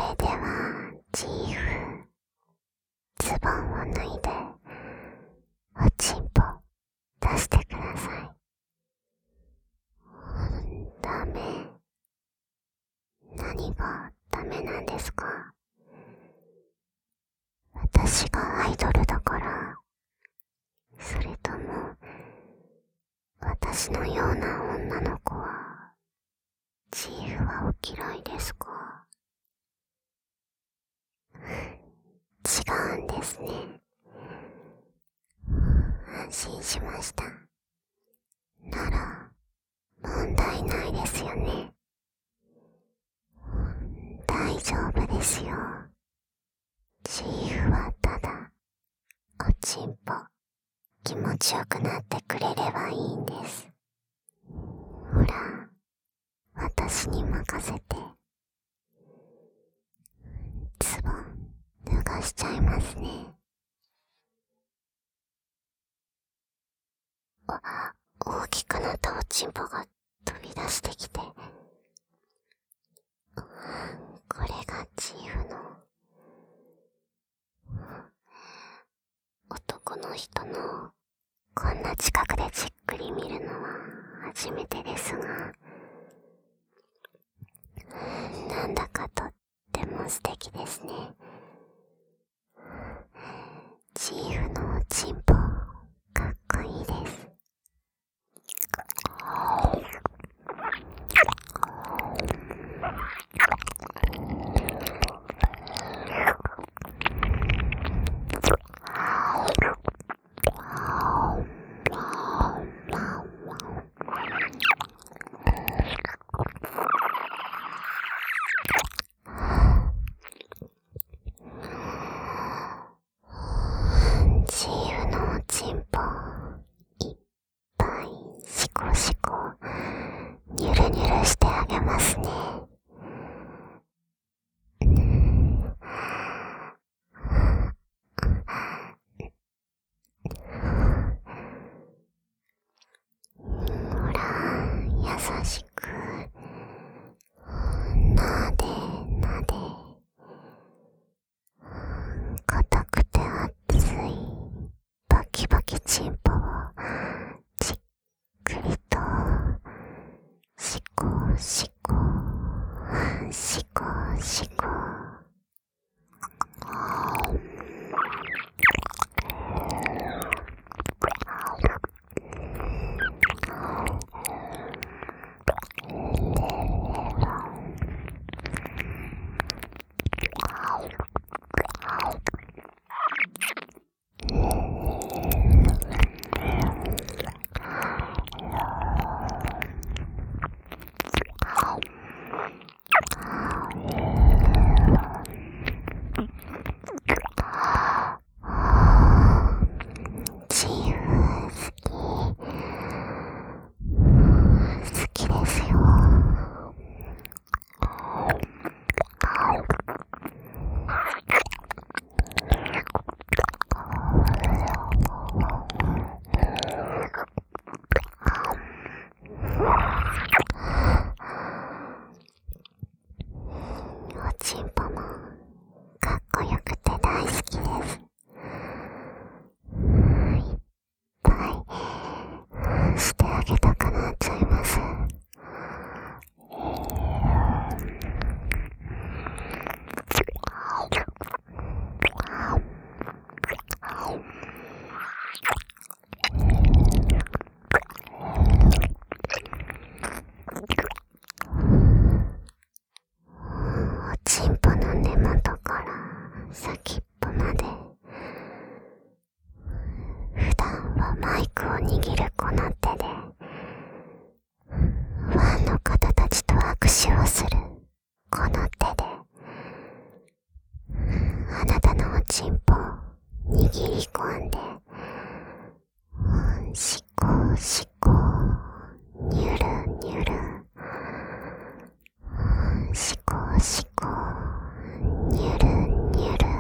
れではチーフ、ズボンを脱いでおちんぽ出してください。ダメ。何がダメなんですか？私がアイドルだから、それとも私のような女の子はチーフはお嫌いですか？違うんですね。安心しました。なら問題ないですよね。大丈夫ですよ。チーフはただおちんぽ気持ちよくなってくれればいいんです。ほら、私に任せて。ズボン脱がしちゃいますね。大きくなったおちんぽが飛び出してきて、これがチーフの男の人のこんな近くでじっくり見るのは初めてですが、なんだかとっても素敵ですね。チーフのおちんぽかっこいいです。チーフのおちんぽいっぱいシコシコニュルニュルしてあげますね。ほら、優しくなでなで、硬くて熱いバキバキチンポをじっくりとシコシコシコシコ。チーフ好きですよ。おちんぽもかっこよくて大好きです。いっぱいしてあげたくなっちゃいます。おちんぽの根元から先っぽまで、普段はマイクを握るこの手でファンの方たちと握手をするこの手で、あなたのおちんぽを握り込んで、シコシコニュルニュル、シコシコニュルニュル。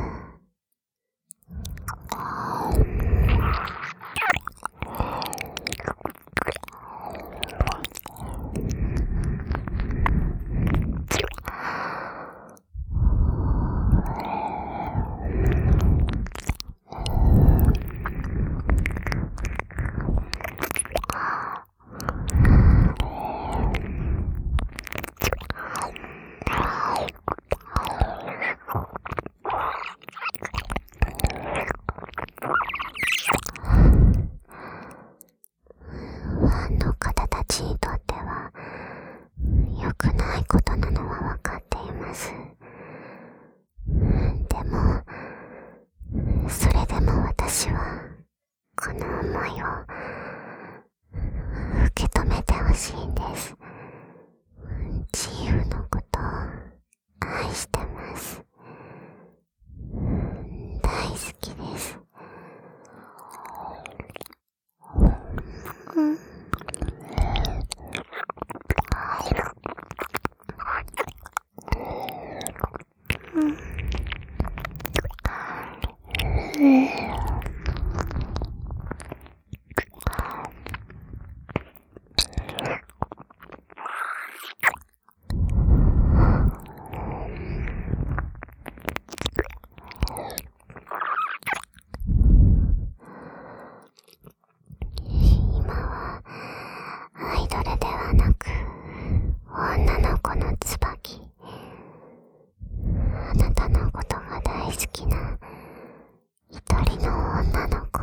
好きな一人の女の子。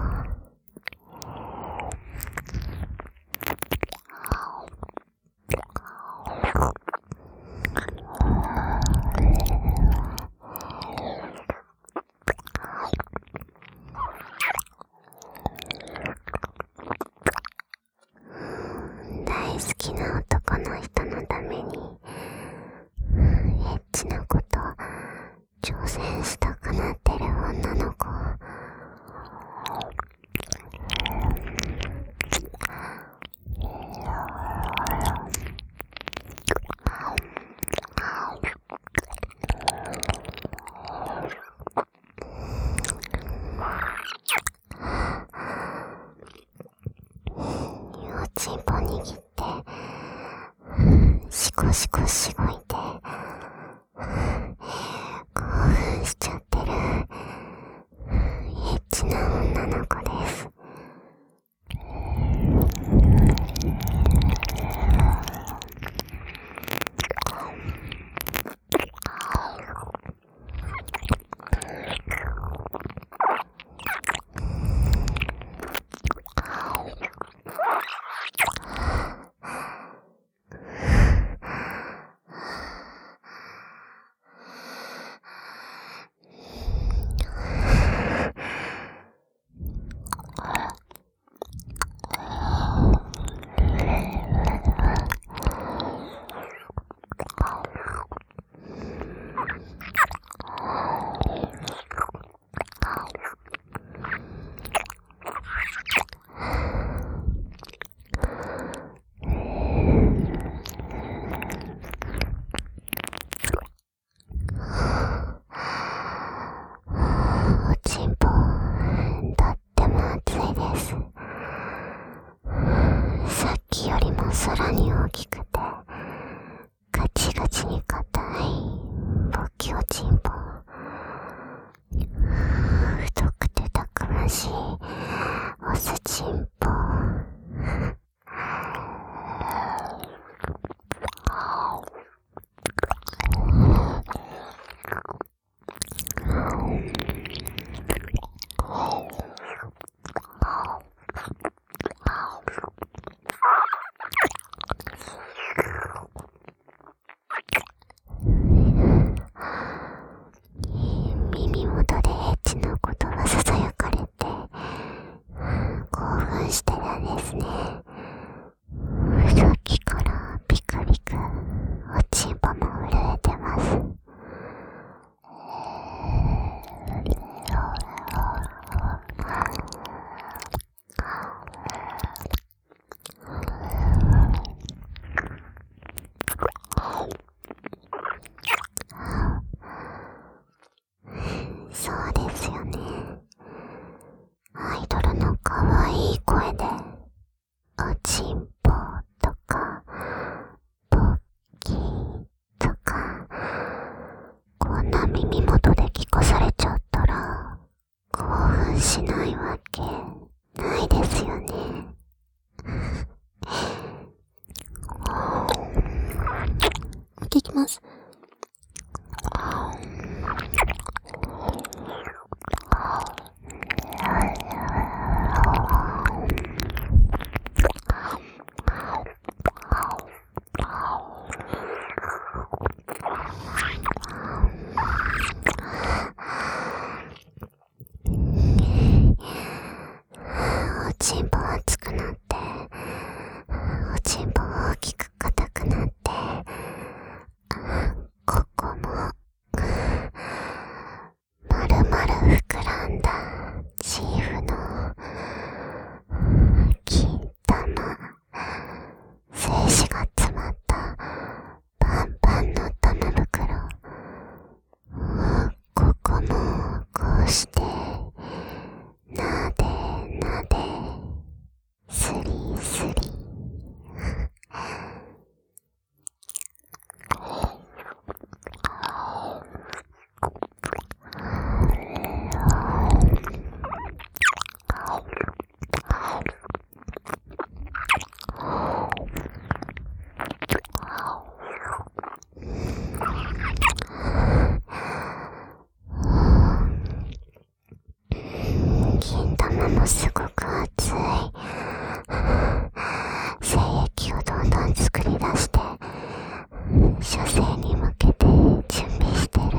大好きな男の人のためにエッチなこと挑戦したくなってる女の子。おちんぽ握ってシコシコしごいて興奮しちゃってるエッチな女の子です。おちんぽとっても熱いです。さっきよりもさらに大きくてガチガチに硬い勃起おちんぽ。太くてたくましいオスちんぽ。耳元でエッチなことがささやかれて興奮してるんですね。さっきからビクビクおちんぽも震えてます。そうですよね。アイドルの可愛い声でおちんぽとかポッキーとかこんな耳元で聞かされちゃったら興奮しないわけないですよね。聞きます。おちんぽ熱くなっておちんぽ大きく硬くなってここもまるまる膨らんだチーフの金玉精子が詰まったパンパンの玉袋。ここもこうしてなでなでスリスリのすごく熱い精液をどんどん作り出して射精に向けて準備してる。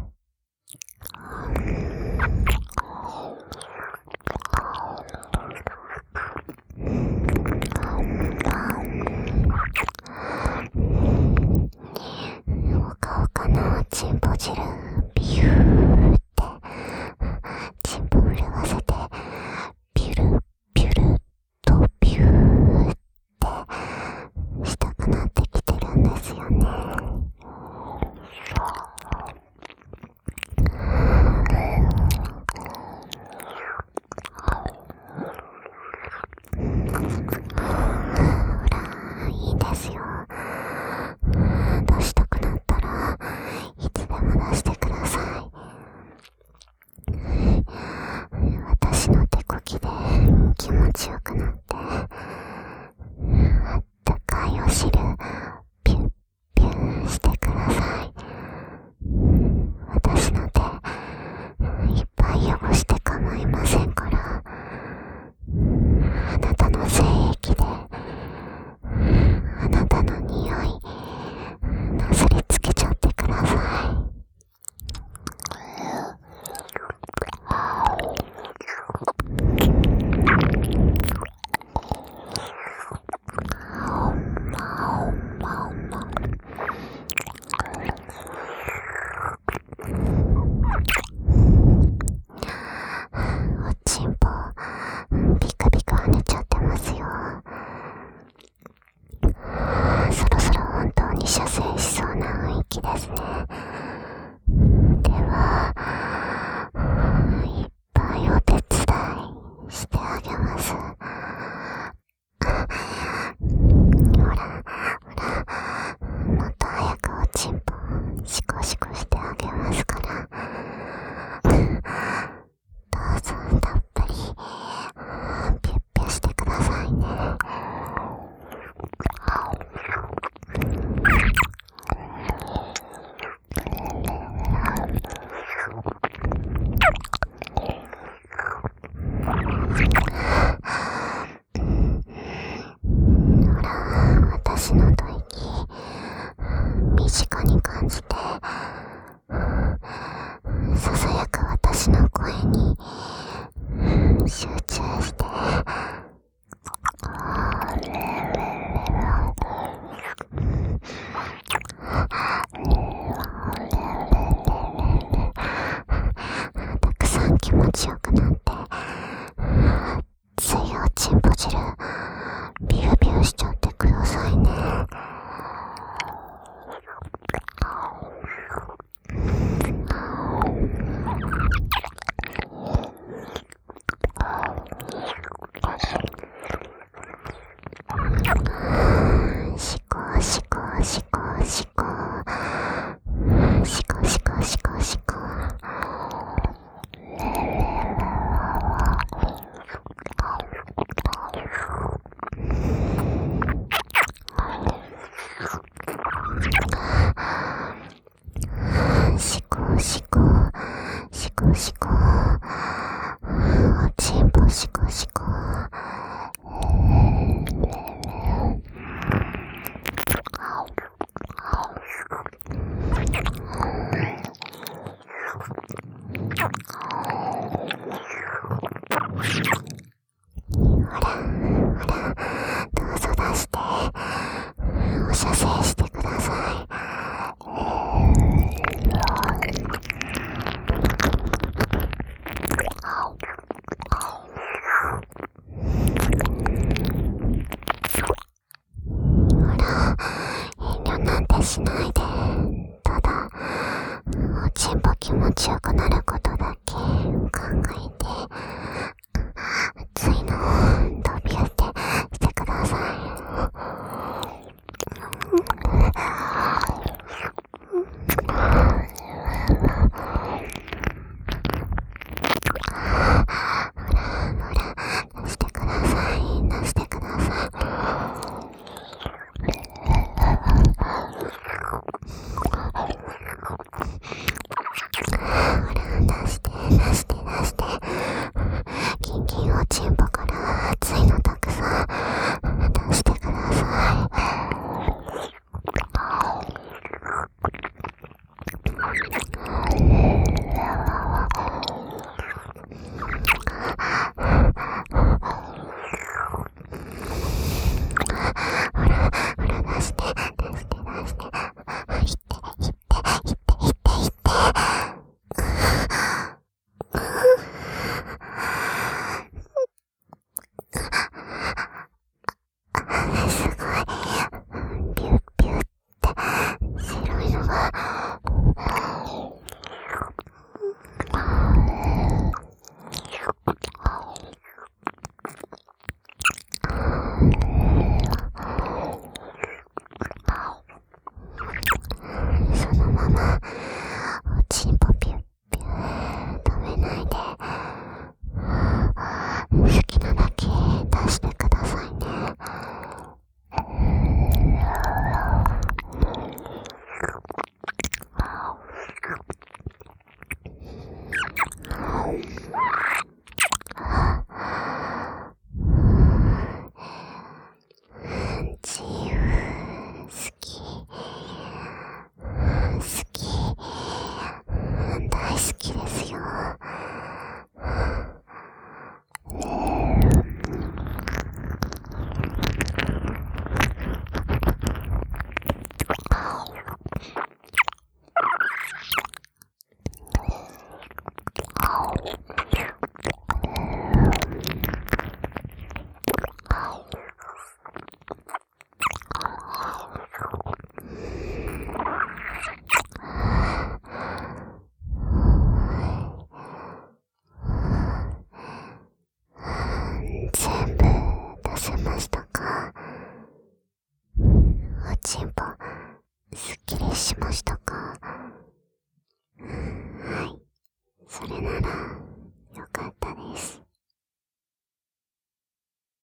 ほかほかのチンポ汁ビューってチンポ震わせてピュルピュルとビューってしたくなってきてるんですよね。ほら、いいですよ。出したくなったらいつでも出してください。私の手こきで気持ちよくなってあったかいお汁ピュッピュッしてください。私の手いっぱい汚して構いませんから、あなたの精液であなたの匂いなすりつけちゃってください。おちんぽビクビク跳ねちゃってますよ。そろそろ本当に射精しそうな雰囲気ですね。では、いっぱいお手伝いしてあげます。ほら、もっと早くおちんぽシコシコしてあげますから。どうぞたっぷりピュッピュしてくださいね。ほら、私の吐息身近に感じて、ささやく私の声に集中して、たくさん気持ちよくなって熱いおちんぽ汁ビュービューしちゃってくださいね。シコシコシコシコシコシコシコシコシコシコシコシコおちんぽシコシコほらほら、どうぞ出してお射精してください。ほら、遠慮なんてしないで、ただおちんぽ気持ちよくなることだけ考えて、熱いのをドビューってしてください。ほら出してください、出してください。ほら出して出して出して。 ままおちんぽピュッピュ止めないで、好きなだけ出してくださいね。自由好き、好き、大好きですよ。全部出せましたか？おちんぽすっきりしましたか？はい、それなら